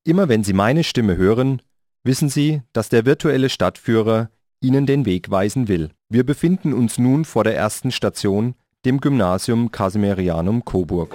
Immer wenn Sie meine Stimme hören, wissen Sie, dass der virtuelle Stadtführer Ihnen den Weg weisen will. Wir befinden uns nun vor der ersten Station, dem Gymnasium Casimirianum Coburg.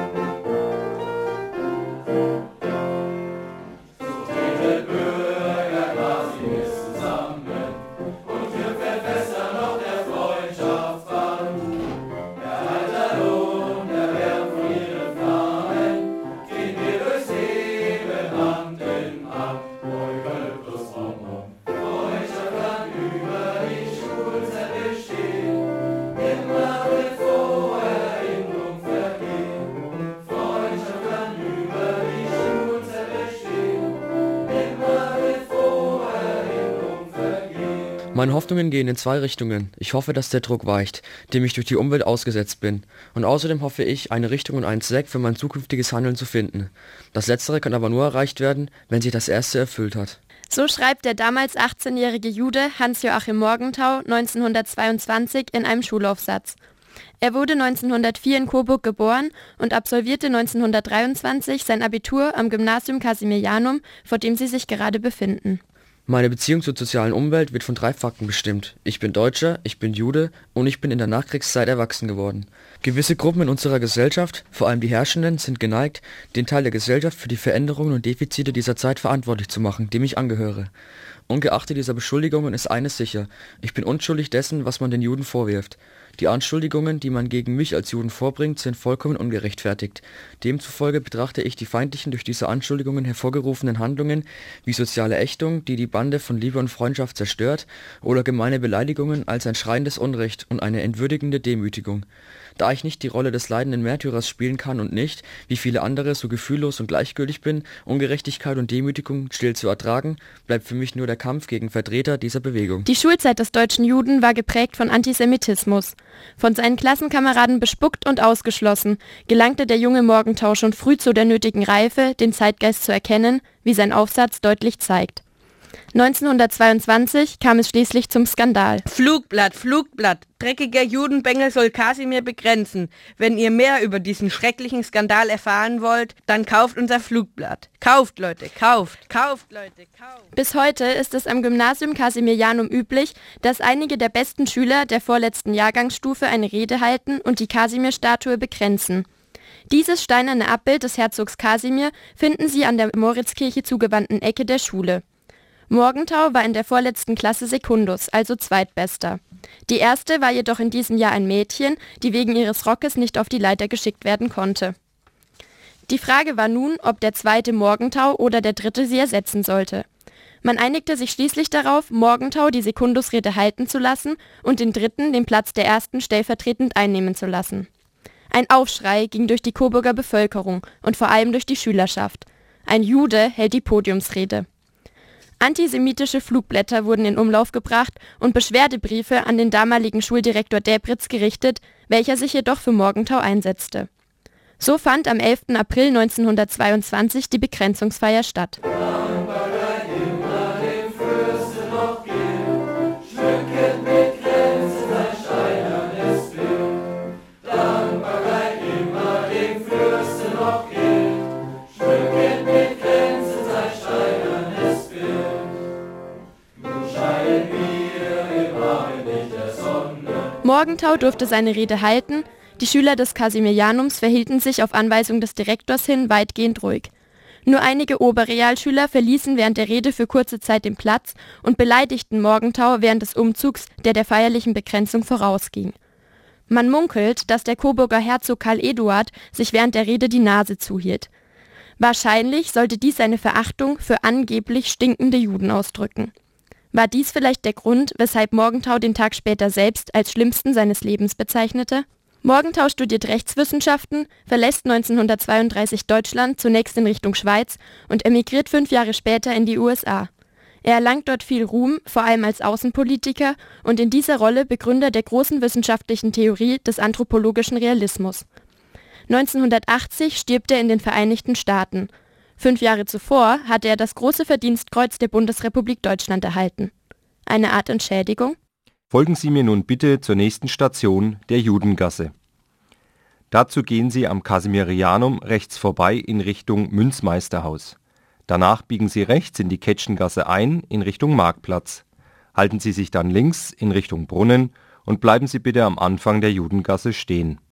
Meine Hoffnungen gehen in zwei Richtungen. Ich hoffe, dass der Druck weicht, dem ich durch die Umwelt ausgesetzt bin. Und außerdem hoffe ich, eine Richtung und einen Zweck für mein zukünftiges Handeln zu finden. Das Letztere kann aber nur erreicht werden, wenn sich das Erste erfüllt hat. So schreibt der damals 18-jährige Jude Hans-Joachim Morgenthau 1922 in einem Schulaufsatz. Er wurde 1904 in Coburg geboren und absolvierte 1923 sein Abitur am Gymnasium Casimirianum, vor dem sie sich gerade befinden. Meine Beziehung zur sozialen Umwelt wird von 3 Fakten bestimmt. Ich bin Deutscher, ich bin Jude und ich bin in der Nachkriegszeit erwachsen geworden. Gewisse Gruppen in unserer Gesellschaft, vor allem die Herrschenden, sind geneigt, den Teil der Gesellschaft für die Veränderungen und Defizite dieser Zeit verantwortlich zu machen, dem ich angehöre. Ungeachtet dieser Beschuldigungen ist eines sicher: Ich bin unschuldig dessen, was man den Juden vorwirft. Die Anschuldigungen, die man gegen mich als Juden vorbringt, sind vollkommen ungerechtfertigt. Demzufolge betrachte ich die feindlichen, durch diese Anschuldigungen hervorgerufenen Handlungen wie soziale Ächtung, die die Bande von Liebe und Freundschaft zerstört, oder gemeine Beleidigungen als ein schreiendes Unrecht und eine entwürdigende Demütigung. Da ich nicht die Rolle des leidenden Märtyrers spielen kann und nicht, wie viele andere, so gefühllos und gleichgültig bin, Ungerechtigkeit und Demütigung still zu ertragen, bleibt für mich nur der Kampf gegen Vertreter dieser Bewegung. Die Schulzeit des deutschen Juden war geprägt von Antisemitismus. Von seinen Klassenkameraden bespuckt und ausgeschlossen, gelangte der junge Morgenthau schon früh zu der nötigen Reife, den Zeitgeist zu erkennen, wie sein Aufsatz deutlich zeigt. 1922 kam es schließlich zum Skandal. Flugblatt, Flugblatt. Dreckiger Judenbengel soll Kasimir begrenzen. Wenn ihr mehr über diesen schrecklichen Skandal erfahren wollt, dann kauft unser Flugblatt. Kauft, Leute, kauft. Kauft, Leute, kauft. Bis heute ist es am Gymnasium Casimirianum üblich, dass einige der besten Schüler der vorletzten Jahrgangsstufe eine Rede halten und die Kasimir-Statue bekränzen. Dieses steinerne Abbild des Herzogs Kasimir finden Sie an der Moritzkirche zugewandten Ecke der Schule. Morgenthau war in der vorletzten Klasse Sekundus, also Zweitbester. Die erste war jedoch in diesem Jahr ein Mädchen, die wegen ihres Rockes nicht auf die Leiter geschickt werden konnte. Die Frage war nun, ob der zweite Morgenthau oder der dritte sie ersetzen sollte. Man einigte sich schließlich darauf, Morgenthau die Sekundusrede halten zu lassen und den dritten den Platz der ersten stellvertretend einnehmen zu lassen. Ein Aufschrei ging durch die Coburger Bevölkerung und vor allem durch die Schülerschaft. Ein Jude hält die Podiumsrede. Antisemitische Flugblätter wurden in Umlauf gebracht und Beschwerdebriefe an den damaligen Schuldirektor Däbritz gerichtet, welcher sich jedoch für Morgenthau einsetzte. So fand am 11. April 1922 die Bekränzungsfeier statt. Morgenthau durfte seine Rede halten, die Schüler des Casimirianums verhielten sich auf Anweisung des Direktors hin weitgehend ruhig. Nur einige Oberrealschüler verließen während der Rede für kurze Zeit den Platz und beleidigten Morgenthau während des Umzugs, der feierlichen Bekränzung vorausging. Man munkelt, dass der Coburger Herzog Karl Eduard sich während der Rede die Nase zuhielt. Wahrscheinlich sollte dies seine Verachtung für angeblich stinkende Juden ausdrücken. War dies vielleicht der Grund, weshalb Morgenthau den Tag später selbst als schlimmsten seines Lebens bezeichnete? Morgenthau studiert Rechtswissenschaften, verlässt 1932 Deutschland zunächst in Richtung Schweiz und emigriert 5 Jahre später in die USA. Er erlangt dort viel Ruhm, vor allem als Außenpolitiker und in dieser Rolle Begründer der großen wissenschaftlichen Theorie des anthropologischen Realismus. 1980 stirbt er in den Vereinigten Staaten. 5 Jahre zuvor hatte er das Große Verdienstkreuz der Bundesrepublik Deutschland erhalten. Eine Art Entschädigung? Folgen Sie mir nun bitte zur nächsten Station, der Judengasse. Dazu gehen Sie am Casimirianum rechts vorbei in Richtung Münzmeisterhaus. Danach biegen Sie rechts in die Ketschengasse ein in Richtung Marktplatz. Halten Sie sich dann links in Richtung Brunnen und bleiben Sie bitte am Anfang der Judengasse stehen.